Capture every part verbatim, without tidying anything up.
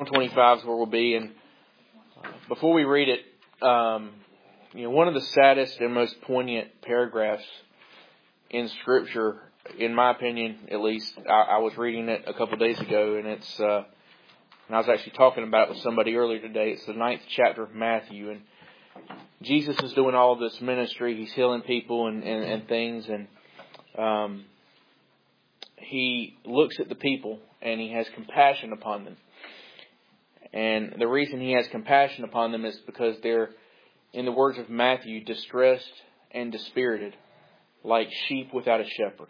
twenty-five is where we'll be, and before we read it, um, you know, one of the saddest and most poignant paragraphs in Scripture, in my opinion, at least, I, I was reading it a couple of days ago, and it's, uh, and I was actually talking about it with somebody earlier today. It's the ninth chapter of Matthew, and Jesus is doing all of this ministry. He's healing people and, and, and things, and um, he looks at the people, and he has compassion upon them. And the reason he has compassion upon them is because they're, in the words of Matthew, distressed and dispirited, like sheep without a shepherd.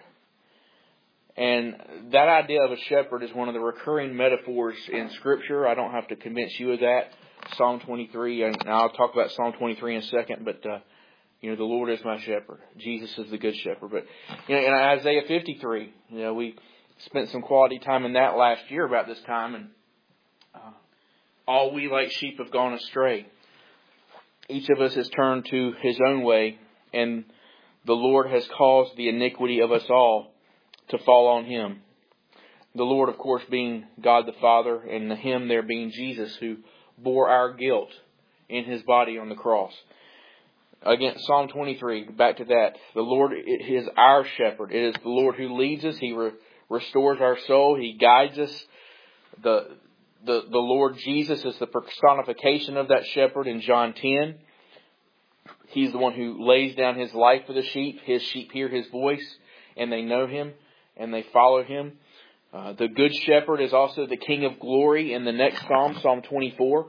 And that idea of a shepherd is one of the recurring metaphors in Scripture. I don't have to convince you of that. Psalm twenty-three, and I'll talk about Psalm twenty-three in a second, but, uh, you know, the Lord is my shepherd. Jesus is the good shepherd. But, you know, in Isaiah fifty-three, you know, we spent some quality time in that last year about this time, and uh, all we like sheep have gone astray. Each of us has turned to his own way, and the Lord has caused the iniquity of us all to fall on him. The Lord, of course, being God the Father, and the him there being Jesus, who bore our guilt in his body on the cross. Again, Psalm twenty-three, back to that. The Lord is our shepherd. It is the Lord who leads us. He re- restores our soul. He guides us. The, the, the Lord Jesus is the personification of that shepherd in John ten. He's the one who lays down his life for the sheep. His sheep hear his voice, and they know him, and they follow him. Uh, the Good Shepherd is also the King of Glory in the next Psalm, Psalm twenty-four.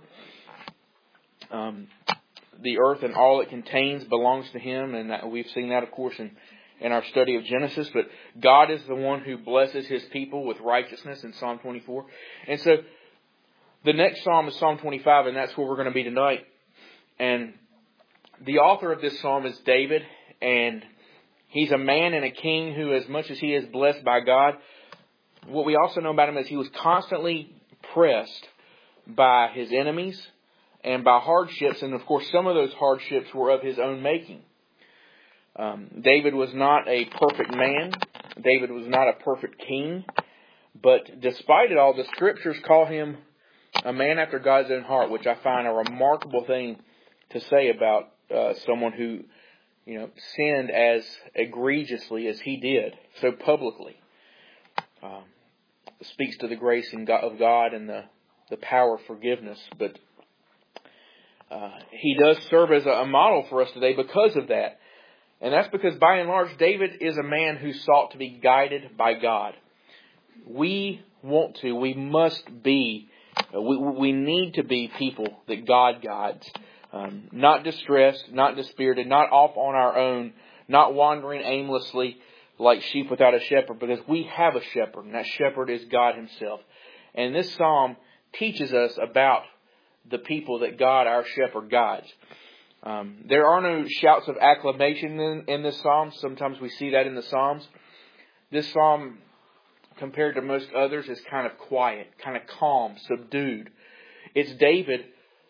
Um, the earth and all it contains belongs to him, and that, we've seen that, of course, in, in our study of Genesis. But God is the one who blesses his people with righteousness in Psalm twenty-four. And so the next Psalm is Psalm twenty-five, and that's where we're going to be tonight. And the author of this Psalm is David, and he's a man and a king who, as much as he is blessed by God, what we also know about him is he was constantly pressed by his enemies and by hardships. And of course, some of those hardships were of his own making. Um, David was not a perfect man. David was not a perfect king. But despite it all, the Scriptures call him a man after God's own heart, which I find a remarkable thing to say about uh, someone who, you know, sinned as egregiously as he did, so publicly. Um, speaks to the grace and God, of God and the, the power of forgiveness. But uh, he does serve as a, a model for us today because of that. And that's because, by and large, David is a man who sought to be guided by God. We want to, we must be, uh, we, we need to be people that God guides. Um, not distressed, not dispirited, not off on our own, not wandering aimlessly like sheep without a shepherd, because we have a shepherd, and that shepherd is God himself. And this psalm teaches us about the people that God, our shepherd, guides. Um, there are no shouts of acclamation in, in this psalm. Sometimes we see that in the psalms. This psalm, compared to most others, is kind of quiet, kind of calm, subdued. It's David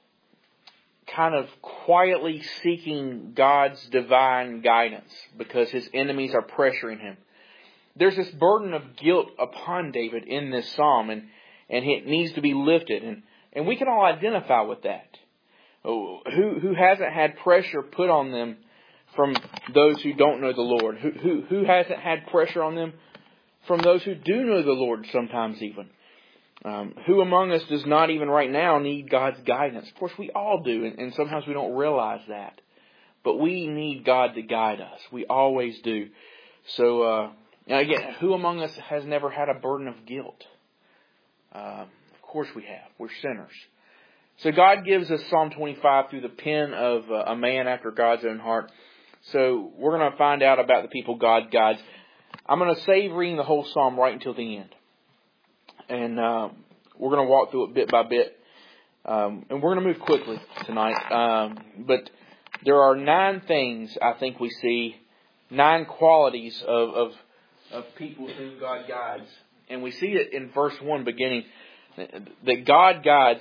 kind of quietly seeking God's divine guidance because his enemies are pressuring him. There's this burden of guilt upon David in this psalm, and, and it needs to be lifted. And, and we can all identify with that. Who, who hasn't had pressure put on them from those who don't know the Lord? Who, who, who hasn't had pressure on them from those who do know the Lord sometimes even? Um, who among us does not even right now need God's guidance? Of course, we all do, and, and sometimes we don't realize that. But we need God to guide us. We always do. So, uh, again, who among us has never had a burden of guilt? Uh, of course we have. We're sinners. So God gives us Psalm twenty-five through the pen of uh, a man after God's own heart. So we're going to find out about the people God guides. I'm going to save reading the whole psalm right until the end. And uh, we're going to walk through it bit by bit. Um, and we're going to move quickly tonight. Um, but there are nine things I think we see, nine qualities of, of, of people whom God guides. And we see it in verse one beginning, that God guides,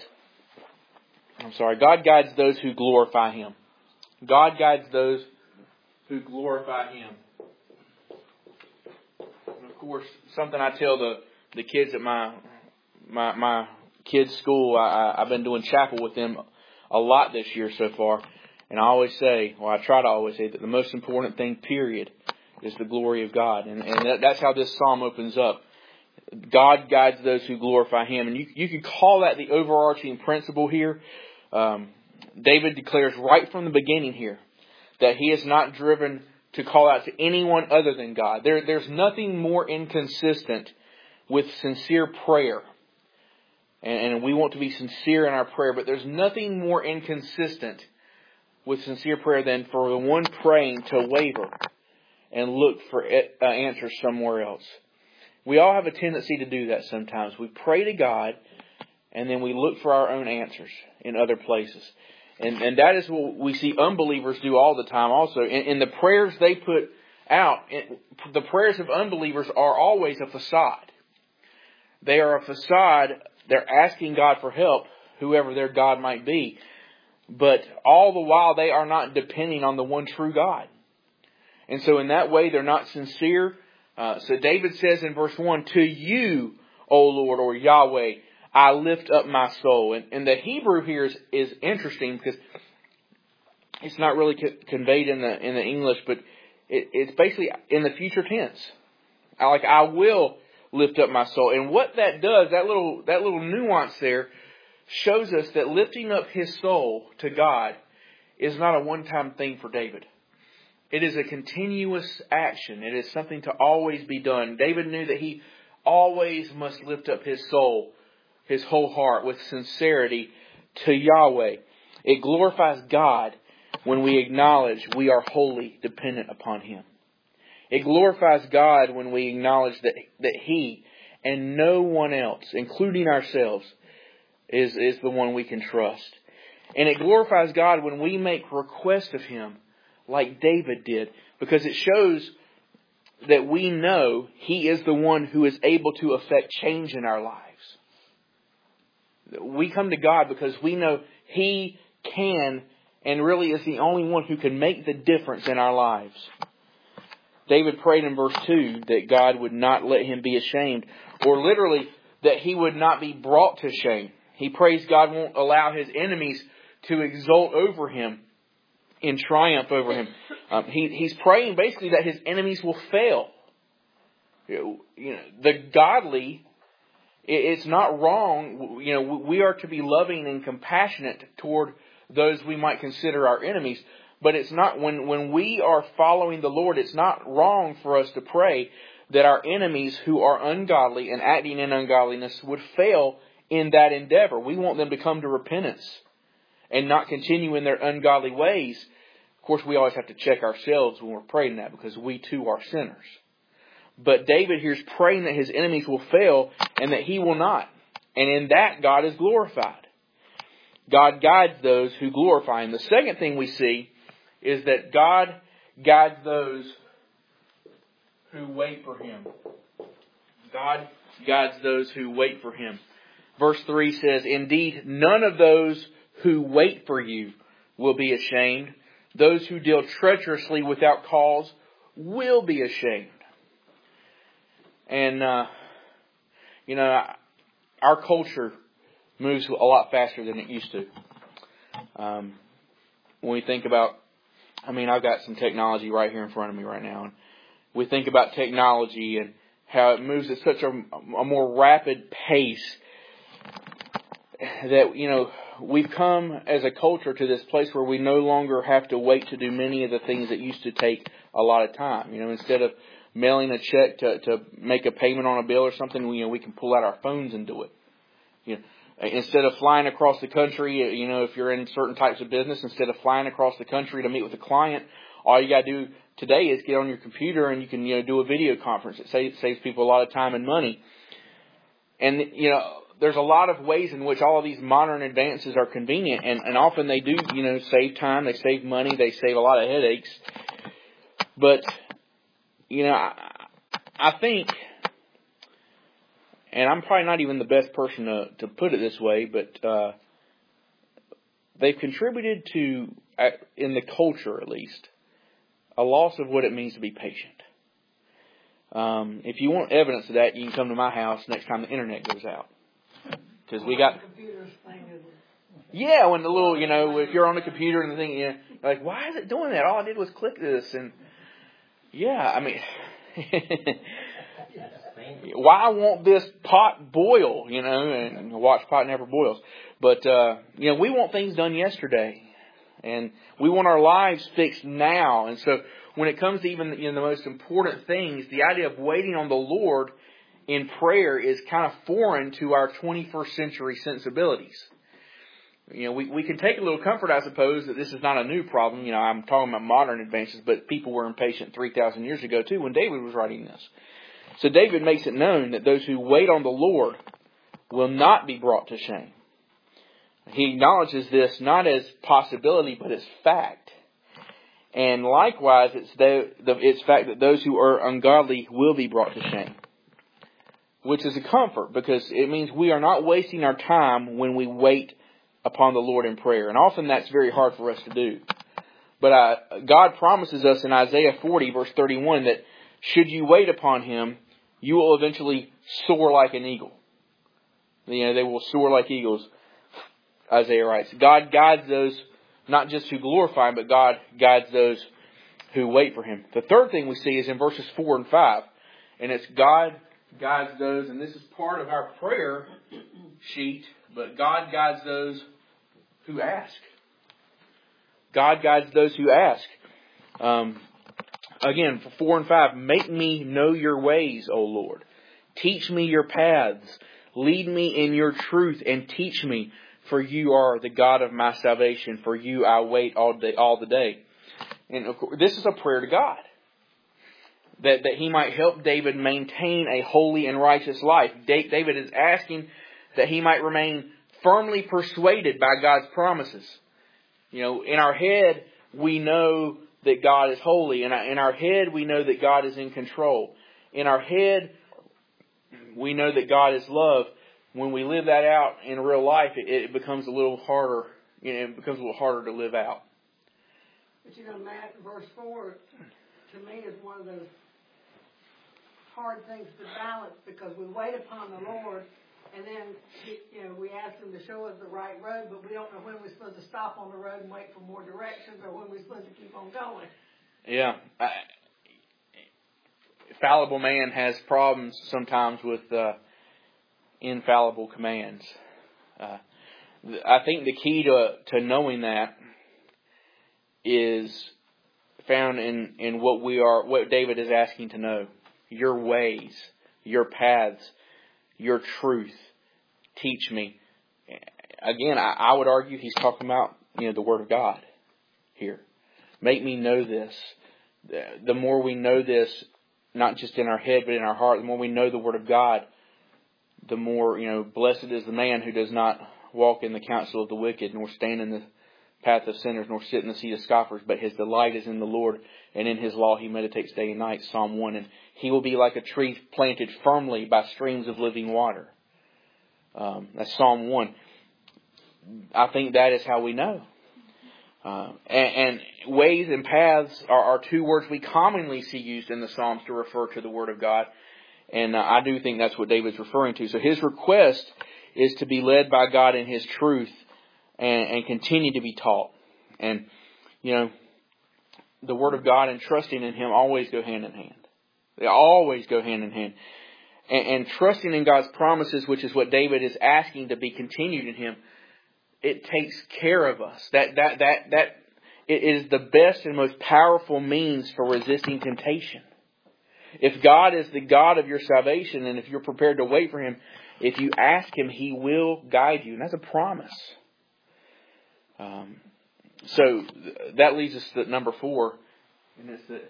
I'm sorry, God guides those who glorify Him. God guides those who glorify Him. And of course, something I tell the, the kids at my my my kids' school, I, I've been doing chapel with them a lot this year so far. And I always say, well, I try to always say that the most important thing, period, is the glory of God. And, and that, that's how this psalm opens up. God guides those who glorify Him. And you, you can call that the overarching principle here. Um, David declares right from the beginning here that he is not driven to call out to anyone other than God. There, there's nothing more inconsistent with sincere prayer. And, and we want to be sincere in our prayer, but there's nothing more inconsistent with sincere prayer than for the one praying to waver and look for uh, answers somewhere else. We all have a tendency to do that sometimes. We pray to God and then we look for our own answers in other places. And, and that is what we see unbelievers do all the time also. In, in the prayers they put out, in, the prayers of unbelievers are always a facade. They are a facade. They're asking God for help, whoever their God might be. But all the while they are not depending on the one true God. And so in that way they're not sincere. Uh, so David says in verse one, to you, O Lord, or Yahweh, I lift up my soul. And, and the Hebrew here is, is interesting because it's not really co- conveyed in the in the English, but it, it's basically in the future tense. I, like I will lift up my soul. And what that does, that little that little nuance there, shows us that lifting up his soul to God is not a one-time thing for David. It is a continuous action. It is something to always be done. David knew that he always must lift up his soul, his whole heart, with sincerity to Yahweh. It glorifies God when we acknowledge we are wholly dependent upon Him. It glorifies God when we acknowledge that, that He and no one else, including ourselves, is, is the one we can trust. And it glorifies God when we make request of Him like David did, because it shows that we know He is the one who is able to effect change in our lives. We come to God because we know He can and really is the only one who can make the difference in our lives. David prayed in verse two that God would not let him be ashamed, or literally that he would not be brought to shame. He prays God won't allow his enemies to exult over him, in triumph over him. Um, he, he's praying basically that his enemies will fail. You know, you know, the godly, it, it's not wrong. You know, we are to be loving and compassionate toward those we might consider our enemies. But it's not, when, when we are following the Lord, it's not wrong for us to pray that our enemies who are ungodly and acting in ungodliness would fail in that endeavor. We want them to come to repentance and not continue in their ungodly ways. Of course, we always have to check ourselves when we're praying that, because we too are sinners. But David here is praying that his enemies will fail and that he will not. And in that, God is glorified. God guides those who glorify Him. The second thing we see is that God guides those who wait for Him. God guides those who wait for Him. Verse three says, indeed, none of those who wait for you will be ashamed. Those who deal treacherously without cause will be ashamed. And, uh, you know, our culture moves a lot faster than it used to. Um, when we think about, I mean, I've got some technology right here in front of me right now. And we think about technology and how it moves at such a, a more rapid pace that, you know, we've come as a culture to this place where we no longer have to wait to do many of the things that used to take a lot of time. You know, instead of mailing a check to, to make a payment on a bill or something, we, you know, we can pull out our phones and do it. You know, instead of flying across the country, you know, if you're in certain types of business, instead of flying across the country to meet with a client, all you got to do today is get on your computer and you can, you know, do a video conference. It saves, saves people a lot of time and money. And, you know, there's a lot of ways in which all of these modern advances are convenient, and, and often they do, you know, save time, they save money, they save a lot of headaches. But, you know, I, I think, and I'm probably not even the best person to, to put it this way, but uh, they've contributed to, in the culture at least, a loss of what it means to be patient. Um, if you want evidence of that, you can come to my house next time the internet goes out. because we got... Yeah, when the little, you know, if you're on the computer and the thing, you know, like, why is it doing that? All I did was click this. And yeah, I mean, why won't this pot boil, you know, and watch pot never boils. But, uh, you know, we want things done yesterday. And we want our lives fixed now. And so when it comes to even, you know, the most important things, the idea of waiting on the Lord in prayer is kind of foreign to our twenty-first century sensibilities. You know, we, we can take a little comfort, I suppose, that this is not a new problem. You know, I'm talking about modern advances, but people were impatient three thousand years ago, too, when David was writing this. So David makes it known that those who wait on the Lord will not be brought to shame. He acknowledges this not as possibility, but as fact. And likewise, it's the, the it's fact that those who are ungodly will be brought to shame. Which is a comfort, because it means we are not wasting our time when we wait upon the Lord in prayer. And often that's very hard for us to do. But uh, God promises us in Isaiah forty, verse thirty-one, that should you wait upon Him, you will eventually soar like an eagle. You know, they will soar like eagles, Isaiah writes. God guides those, not just who glorify Him, but God guides those who wait for Him. The third thing we see is in verses four and five. And it's God guides those, and this is part of our prayer sheet, but God guides those who ask. God guides those who ask. Um, again, for four and five, make me know your ways, O Lord. Teach me your paths. Lead me in your truth and teach me, for you are the God of my salvation. For you I wait all day, all the day. And of course, this is a prayer to God. That, that He might help David maintain a holy and righteous life. David is asking that he might remain firmly persuaded by God's promises. You know, in our head, we know that God is holy. In our, in our head, we know that God is in control. In our head, we know that God is love. When we live that out in real life, it, it becomes a little harder. You know, it becomes a little harder to live out. But you know, Matt, verse four, to me, is one of those hard things to balance, because we wait upon the Lord, and then, you know, we ask Him to show us the right road, but we don't know when we're supposed to stop on the road and wait for more directions, or when we're supposed to keep on going. Yeah. I, fallible man has problems sometimes with uh, infallible commands. Uh, I think the key to to knowing that is found in, in what we are, what David is asking to know. Your ways, your paths, your truth. Teach me. Again, I, I would argue he's talking about, you know, the Word of God here. Make me know this. The, the more we know this, not just in our head, but in our heart, the more we know the Word of God, the more, you know, blessed is the man who does not walk in the counsel of the wicked, nor stand in the path of sinners, nor sit in the seat of scoffers, but his delight is in the Lord, and in His law he meditates day and night, Psalm one. And he will be like a tree planted firmly by streams of living water. Um, that's Psalm one. I think that is how we know. Uh, and, and ways and paths are, are two words we commonly see used in the Psalms to refer to the Word of God. And uh, I do think that's what David's referring to. So his request is to be led by God in His truth and, and continue to be taught. And, you know, the Word of God and trusting in Him always go hand in hand. They always go hand in hand. And, and trusting in God's promises, which is what David is asking to be continued in Him, it takes care of us. That that that that it is the best and most powerful means for resisting temptation. If God is the God of your salvation, and if you're prepared to wait for Him, if you ask Him, He will guide you. And that's a promise. Um, so that leads us to number four. And it's that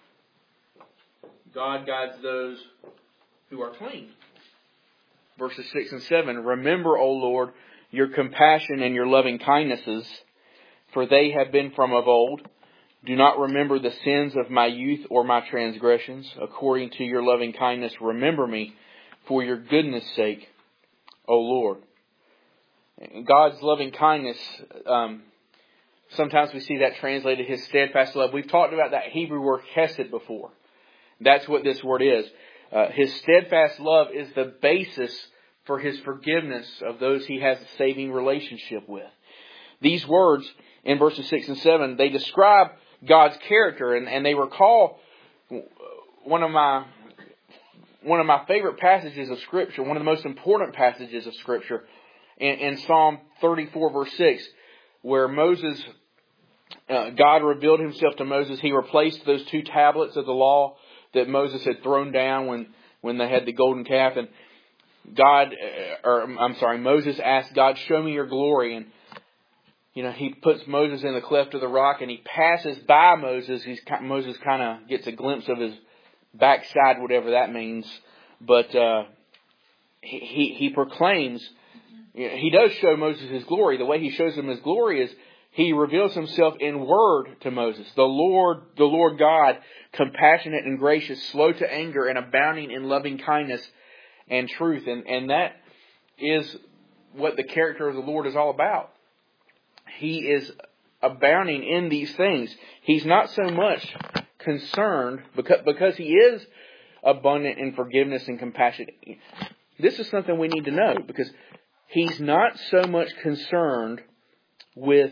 God guides those who are clean. Verses six and seven. Remember, O Lord, your compassion and your loving kindnesses, for they have been from of old. Do not remember the sins of my youth or my transgressions. According to your loving kindness, remember me for your goodness' sake, O Lord. God's loving kindness, um, sometimes we see that translated His steadfast love. We've talked about that Hebrew word chesed before. That's what this word is. Uh, his steadfast love is the basis for His forgiveness of those He has a saving relationship with. These words in verses six and seven, they describe God's character, and, and they recall one of my one of my favorite passages of Scripture, one of the most important passages of Scripture, in, in Psalm thirty-four, verse six, where Moses, uh, God revealed Himself to Moses. He replaced those two tablets of the law that Moses had thrown down when, when they had the golden calf, and God, or I'm sorry, Moses asked God, "Show me your glory." And you know, He puts Moses in the cleft of the rock, and He passes by Moses. He's Moses kind of gets a glimpse of his backside, whatever that means. But uh, he, he he proclaims. You know, he does show Moses His glory. The way He shows him His glory is He reveals Himself in word to Moses. The Lord, the Lord God, compassionate and gracious, slow to anger, and abounding in loving kindness and truth. And and that is what the character of the Lord is all about. He is abounding in these things. He's not so much concerned, because, because He is abundant in forgiveness and compassion. This is something we need to know, because He's not so much concerned with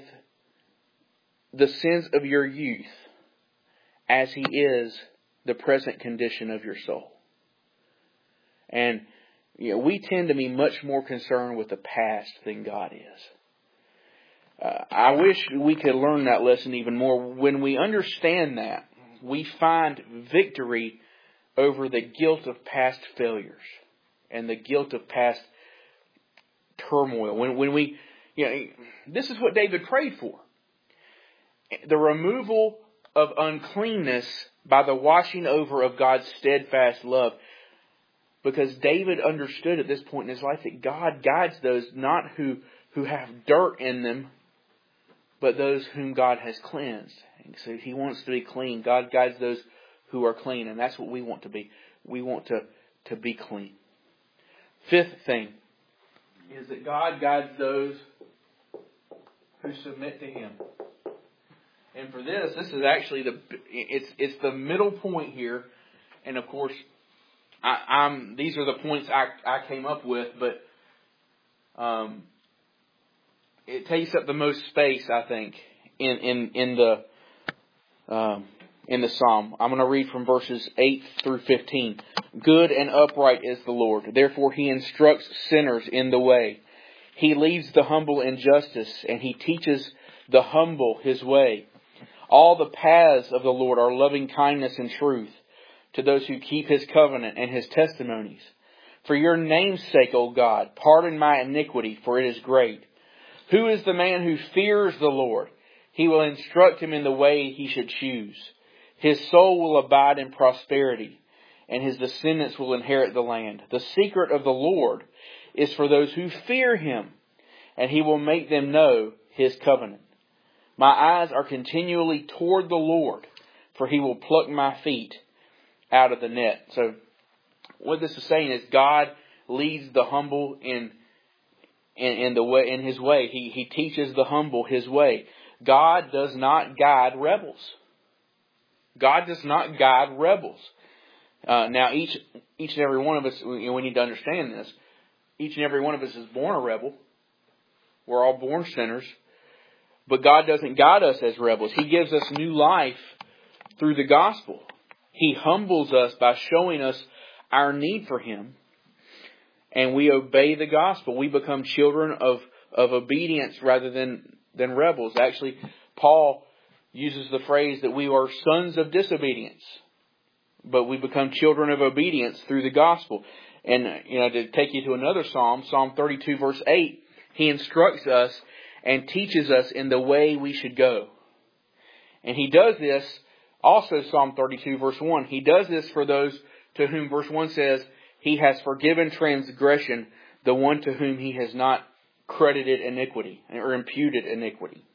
the sins of your youth as He is the present condition of your soul. And you know, we tend to be much more concerned with the past than God is. Uh, I wish we could learn that lesson even more. When we understand that, we find victory over the guilt of past failures and the guilt of past turmoil. When, when we, you know, this is what David prayed for. The removal of uncleanness by the washing over of God's steadfast love. Because David understood at this point in his life that God guides those not who, who have dirt in them, but those whom God has cleansed. And so He wants to be clean. God guides those who are clean. And that's what we want to be. We want to, to be clean. Fifth thing is that God guides those who submit to Him. And for this, this is actually the it's it's the middle point here. And of course, I, I'm these are the points I, I came up with, but um, it takes up the most space, I think, in in in the um, in the psalm. I'm going to read from verses eight through fifteen. Good and upright is the Lord; therefore He instructs sinners in the way. He leads the humble in justice, and He teaches the humble His way. All the paths of the Lord are loving kindness and truth to those who keep His covenant and His testimonies. For your name's sake, O God, pardon my iniquity, for it is great. Who is the man who fears the Lord? He will instruct him in the way he should choose. His soul will abide in prosperity, and his descendants will inherit the land. The secret of the Lord is for those who fear Him, and He will make them know His covenant. My eyes are continually toward the Lord, for He will pluck my feet out of the net. So what this is saying is God leads the humble in in, in the way in His way. He He teaches the humble His way. God does not guide rebels. God does not guide rebels. Uh, now each each and every one of us, we, we need to understand this. Each and every one of us is born a rebel. We're all born sinners. But God doesn't guide us as rebels. He gives us new life through the gospel. He humbles us by showing us our need for Him. And we obey the gospel. We become children of, of obedience rather than, than rebels. Actually, Paul uses the phrase that we are sons of disobedience. But we become children of obedience through the gospel. And, you know, to take you to another psalm, Psalm thirty-two verse eight, He instructs us and teaches us in the way we should go. And He does this, also Psalm thirty-two verse one, He does this for those to whom verse one says, He has forgiven transgression, the one to whom He has not credited iniquity or imputed iniquity.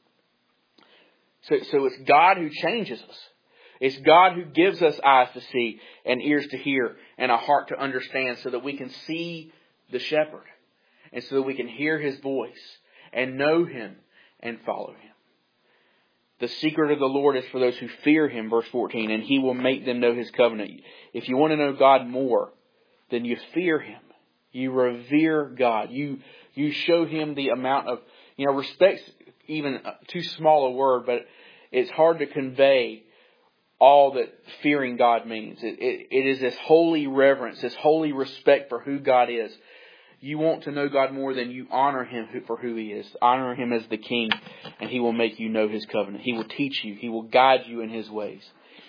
So, so it's God who changes us. It's God who gives us eyes to see and ears to hear and a heart to understand so that we can see the shepherd and so that we can hear His voice and know Him and follow Him. The secret of the Lord is for those who fear Him, verse fourteen, and He will make them know His covenant. If you want to know God more, then you fear Him. You revere God. You you show Him the amount of, you know, respect's even too small a word, but it's hard to convey all that fearing God means. It, it, it is this holy reverence, this holy respect for who God is. You want to know God more than you honor Him for who He is. Honor Him as the King, and He will make you know His covenant. He will teach you. He will guide you in His ways,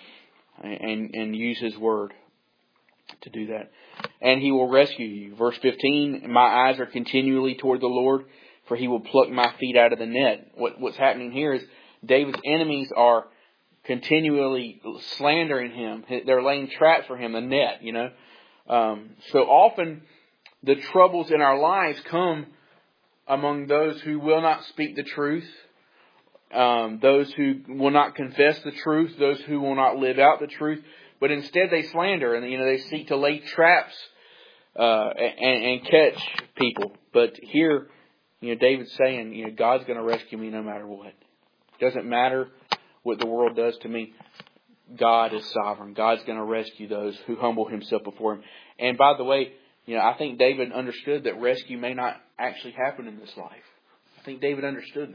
and, and use His word to do that. And He will rescue you. Verse fifteen, my eyes are continually toward the Lord, for He will pluck my feet out of the net. What, what's happening here is David's enemies are continually slandering him. They're laying traps for him, a net, you know. Um, so often the troubles in our lives come among those who will not speak the truth, um, those who will not confess the truth, those who will not live out the truth, but instead they slander and, you know, they seek to lay traps uh, and, and catch people. But here, you know, David's saying, you know, God's going to rescue me no matter what. It doesn't matter what the world does to me. God is sovereign. God's going to rescue those who humble Himself before Him. And by the way, you know, I think David understood that rescue may not actually happen in this life. I think David understood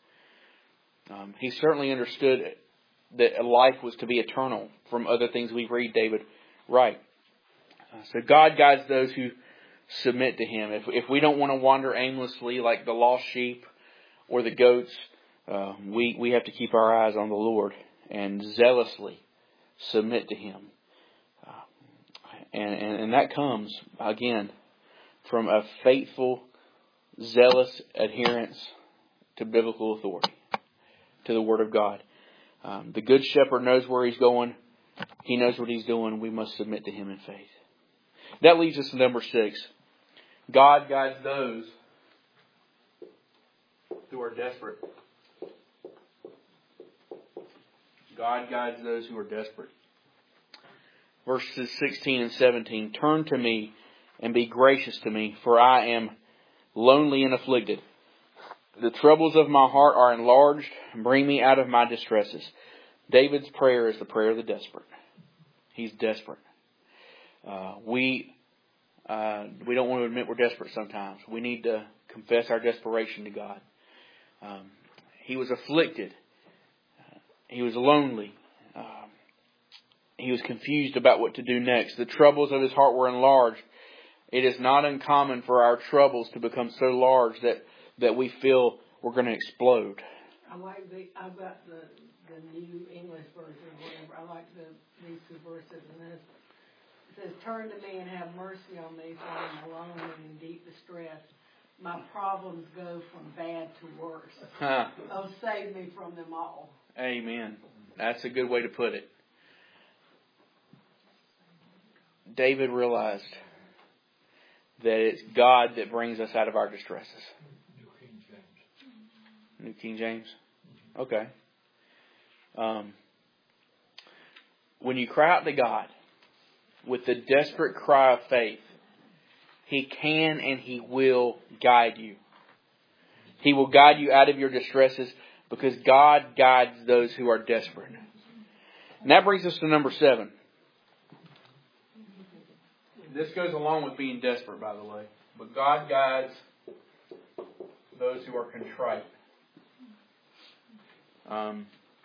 that. Um, he certainly understood that life was to be eternal from other things we read David write. Uh, so God guides those who submit to Him. If, if we don't want to wander aimlessly like the lost sheep or the goats, uh, we, we have to keep our eyes on the Lord and zealously submit to Him. Uh, and, and, and that comes, again, from a faithful, zealous adherence to biblical authority, to the Word of God. Um, the Good Shepherd knows where He's going. He knows what He's doing. We must submit to Him in faith. That leads us to number six. God guides those who are desperate. God guides those who are desperate. Verses sixteen and seventeen. Turn to me and be gracious to me, for I am lonely and afflicted. The troubles of my heart are enlarged. Bring me out of my distresses. David's prayer is the prayer of the desperate. He's desperate. Uh, we uh, we don't want to admit we're desperate sometimes. We need to confess our desperation to God. Um, he was afflicted. Uh, he was lonely. Uh, he was confused about what to do next. The troubles of his heart were enlarged. It is not uncommon for our troubles to become so large that, that we feel we're going to explode. I like the, I've got the, the New English version or whatever. I like the, these two verses. And this, it says, turn to me and have mercy on me, for I am alone and in deep distress. My problems go from bad to worse. Huh. Oh, save me from them all. Amen. That's a good way to put it. David realized that it's God that brings us out of our distresses. New King James. New King James? Okay. Um, when you cry out to God with the desperate cry of faith, He can and He will guide you. He will guide you out of your distresses because God guides those who are desperate. And that brings us to number seven. This goes along with being desperate, by the way. But God guides those who are contrite. Um,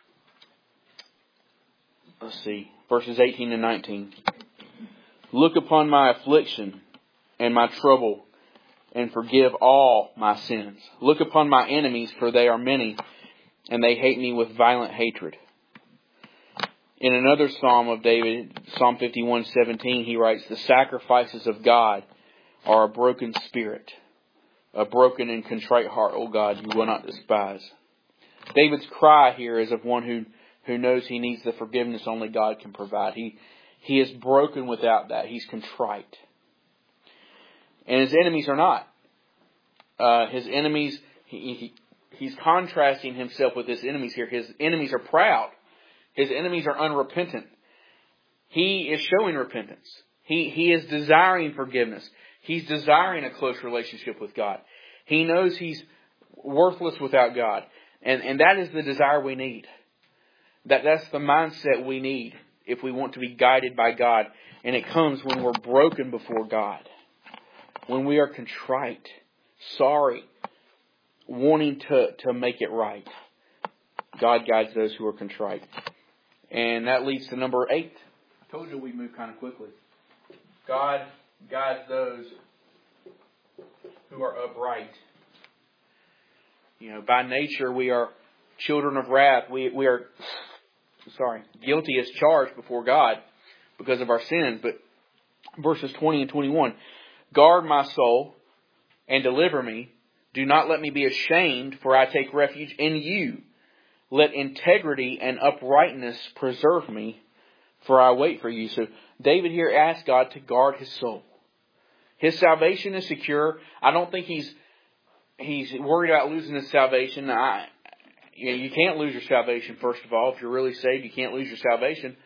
let's see. Verses eighteen and nineteen. Look upon my affliction and my trouble, and forgive all my sins. Look upon my enemies, for they are many, and they hate me with violent hatred. In another Psalm of David, Psalm fifty-one seventeen, he writes, the sacrifices of God are a broken spirit, a broken and contrite heart, O God, you will not despise. David's cry here is of one who, who knows he needs the forgiveness only God can provide. He, he is broken without that. He's contrite. And his enemies are not. Uh, his enemies, he, he, he's contrasting himself with his enemies here. His enemies are proud. His enemies are unrepentant. He is showing repentance. He, he is desiring forgiveness. He's desiring a close relationship with God. He knows he's worthless without God. And, and that is the desire we need. That, that's the mindset we need if we want to be guided by God. And it comes when we're broken before God. when we are contrite, sorry, wanting to, to make it right. God guides those who are contrite. And that leads to number eight. I told you we move kind of quickly. God guides those who are upright. You know, by nature we are children of wrath. We we are, sorry, guilty as charged before God because of our sins. But verses twenty and twenty-one, guard my soul and deliver me. Do not let me be ashamed, for I take refuge in you. Let integrity and uprightness preserve me, for I wait for you. So David here asks God to guard his soul. His salvation is secure. I don't think he's he's worried about losing his salvation. I, you know, you can't lose your salvation, first of all. If you're really saved, you can't lose your salvation.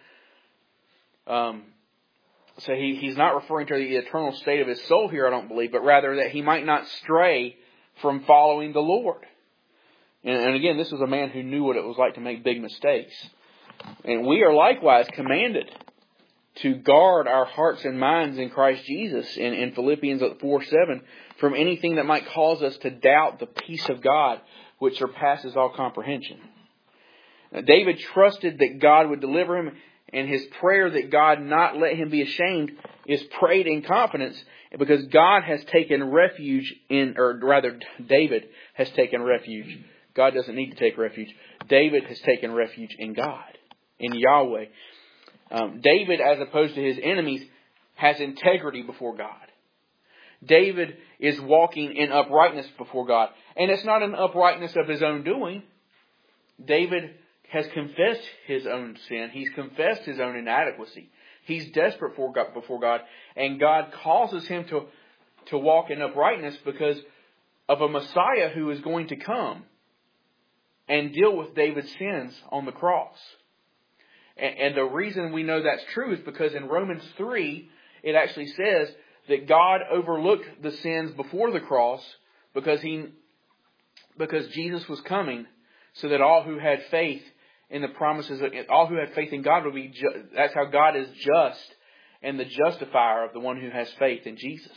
Um, so he, he's not referring to the eternal state of his soul here, I don't believe, but rather that he might not stray from following the Lord. And, and again, this was a man who knew what it was like to make big mistakes. And we are likewise commanded to guard our hearts and minds in Christ Jesus in, in Philippians four seven from anything that might cause us to doubt the peace of God, which surpasses all comprehension. Now, David trusted that God would deliver him, and his prayer that God not let him be ashamed is prayed in confidence because God has taken refuge in, or rather David has taken refuge. God doesn't need to take refuge. David has taken refuge in God, in Yahweh. Um, David, as opposed to his enemies, has integrity before God. David is walking in uprightness before God. And it's not an uprightness of his own doing. David has confessed his own sin. He's confessed his own inadequacy. He's desperate for God, before God. And God causes him to, to walk in uprightness because of a Messiah who is going to come and deal with David's sins on the cross. And, and the reason we know that's true is because in Romans three, it actually says that God overlooked the sins before the cross because he, because Jesus was coming, so that all who had faith in the promises, of, all who had faith in God would be. Ju- that's how God is just and the justifier of the one who has faith in Jesus.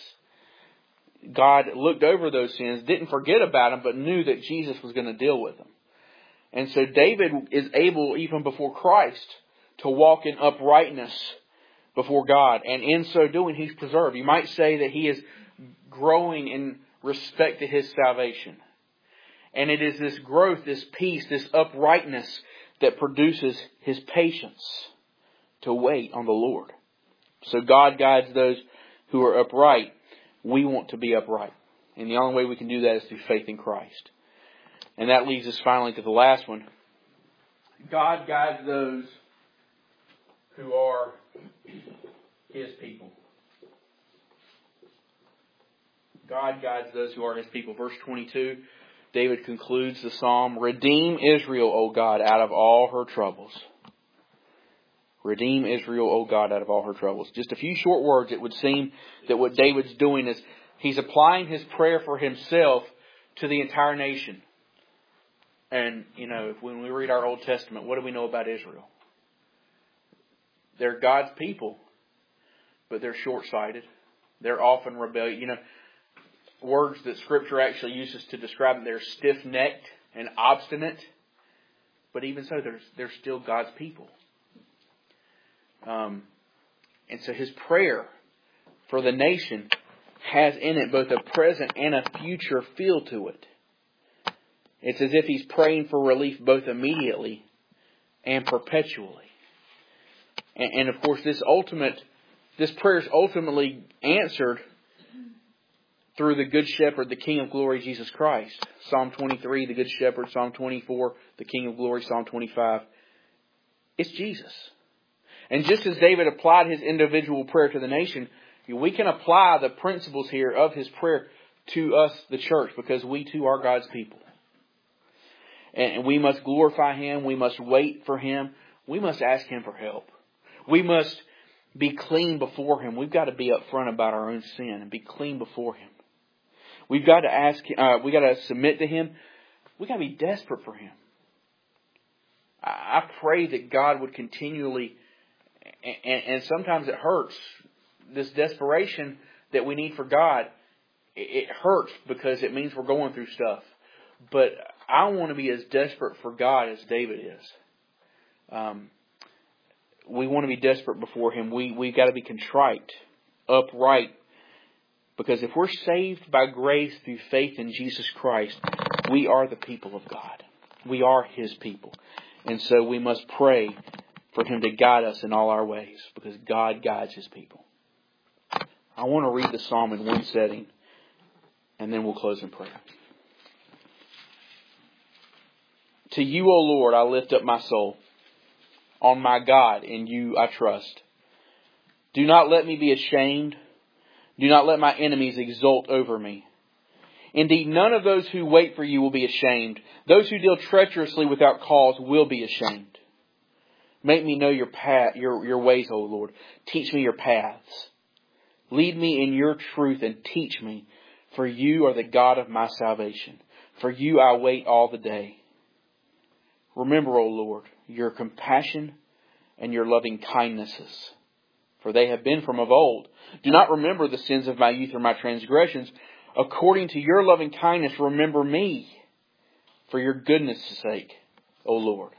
God looked over those sins, didn't forget about them, but knew that Jesus was going to deal with them. And so David is able, even before Christ, to walk in uprightness before God. And in so doing, he's preserved. You might say that he is growing in respect to his salvation. And it is this growth, this peace, this uprightness that produces his patience to wait on the Lord. So God guides those who are upright. We want to be upright. And the only way we can do that is through faith in Christ. And that leads us finally to the last one. God guides those who are his people. God guides those who are his people. Verse twenty-two, David concludes the psalm, "Redeem Israel, O God, out of all her troubles." Redeem Israel, O God, out of all her troubles. Just a few short words. It would seem that what David's doing is he's applying his prayer for himself to the entire nation. And, you know, when we read our Old Testament, what do we know about Israel? They're God's people, but they're short-sighted. They're often rebellious. You know, words that Scripture actually uses to describe them, they're stiff-necked and obstinate. But even so, they're, they're still God's people. Um, and so his prayer for the nation has in it both a present and a future feel to it. It's as if he's praying for relief both immediately and perpetually. And, and of course, this ultimate, this prayer is ultimately answered through the Good Shepherd, the King of Glory, Jesus Christ. Psalm twenty-three, the Good Shepherd. Psalm twenty-four, the King of Glory. Psalm twenty-five. It's Jesus. And just as David applied his individual prayer to the nation, we can apply the principles here of his prayer to us, the church, because we too are God's people. And we must glorify him. We must wait for him. We must ask him for help. We must be clean before him. We've got to be upfront about our own sin and be clean before him. We've got to ask. Uh, we got to submit to him. We've got to be desperate for him. I pray that God would continually, and, and sometimes it hurts, this desperation that we need for God it hurts because it means we're going through stuff. But I want to be as desperate for God as David is. Um, we want to be desperate before Him. We, we've got to be contrite, upright. Because if we're saved by grace through faith in Jesus Christ, we are the people of God. We are His people. And so we must pray for Him to guide us in all our ways, because God guides His people. I want to read the psalm in one setting, and then we'll close in prayer. To You, O Lord, I lift up my soul. On my God, in You I trust. Do not let me be ashamed. Do not let my enemies exult over me. Indeed, none of those who wait for You will be ashamed. Those who deal treacherously without cause will be ashamed. Make me know Your path, your, your ways, O Lord. Teach me Your paths. Lead me in Your truth and teach me, for You are the God of my salvation. For You I wait all the day. Remember, O Lord, Your compassion and Your loving kindnesses, for they have been from of old. Do not remember the sins of my youth or my transgressions. According to Your loving kindness, remember me, for Your goodness' sake, O Lord.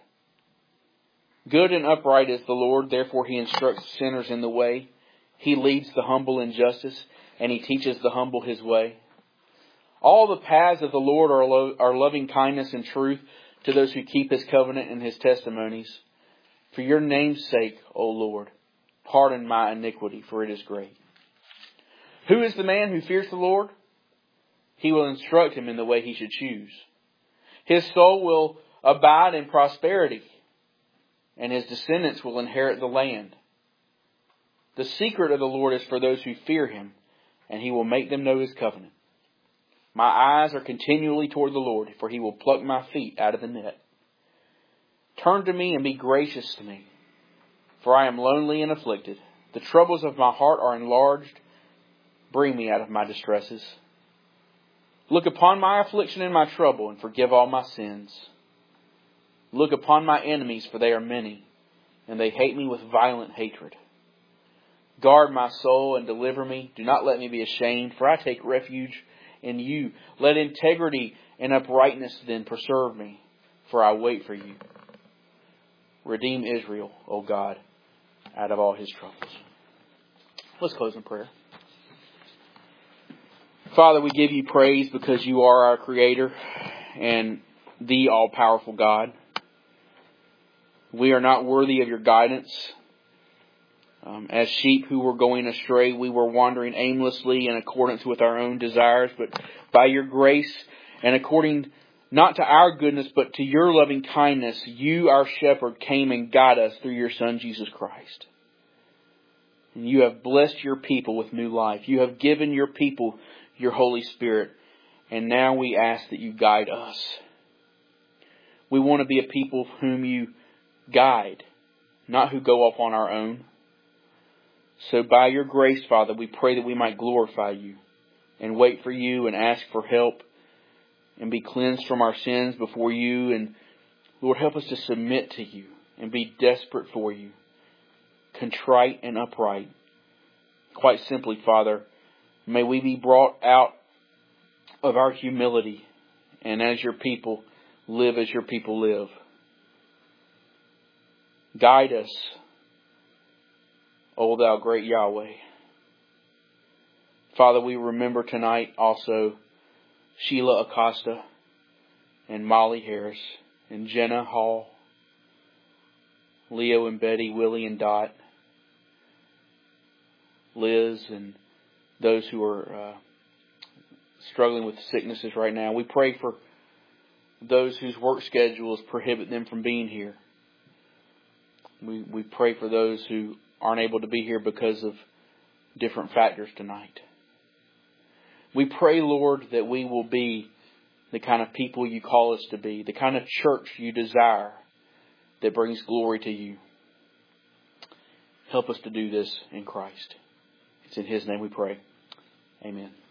Good and upright is the Lord, therefore He instructs sinners in the way. He leads the humble in justice, and He teaches the humble His way. All the paths of the Lord are, lo- are loving kindness and truth to those who keep His covenant and His testimonies. For Your name's sake, O Lord, pardon my iniquity, for it is great. Who is the man who fears the Lord? He will instruct him in the way he should choose. His soul will abide in prosperity, and his descendants will inherit the land. The secret of the Lord is for those who fear Him, and He will make them know His covenant. My eyes are continually toward the Lord, for He will pluck my feet out of the net. Turn to me and be gracious to me, for I am lonely and afflicted. The troubles of my heart are enlarged. Bring me out of my distresses. Look upon my affliction and my trouble, and forgive all my sins. Look upon my enemies, for they are many, and they hate me with violent hatred. Guard my soul and deliver me. Do not let me be ashamed, for I take refuge in You. Let integrity and uprightness then preserve me, for I wait for You. Redeem Israel, O God, out of all his troubles. Let's close in prayer. Father, we give You praise because You are our Creator and the all-powerful God. We are not worthy of Your guidance. Um, as sheep who were going astray, we were wandering aimlessly in accordance with our own desires. But by Your grace and according not to our goodness, but to Your loving kindness, You, our shepherd, came and got us through Your Son, Jesus Christ. And You have blessed Your people with new life. You have given Your people Your Holy Spirit. And now we ask that You guide us. We want to be a people whom You guide, not who go off on our own. So by Your grace, Father, we pray that we might glorify You and wait for You and ask for help and be cleansed from our sins before You. And Lord, help us to submit to You and be desperate for You, contrite and upright. Quite simply, Father, may we be brought out of our humility and as Your people, live as Your people live. Guide us, O Thou great Yahweh. Father, we remember tonight also Sheila Acosta and Molly Harris and Jenna Hall, Leo and Betty, Willie and Dot, Liz and those who are uh, struggling with sicknesses right now. We pray for those whose work schedules prohibit them from being here. We we pray for those who aren't able to be here because of different factors tonight. We pray, Lord, that we will be the kind of people You call us to be, the kind of church You desire that brings glory to You. Help us to do this in Christ. It's in His name we pray. Amen.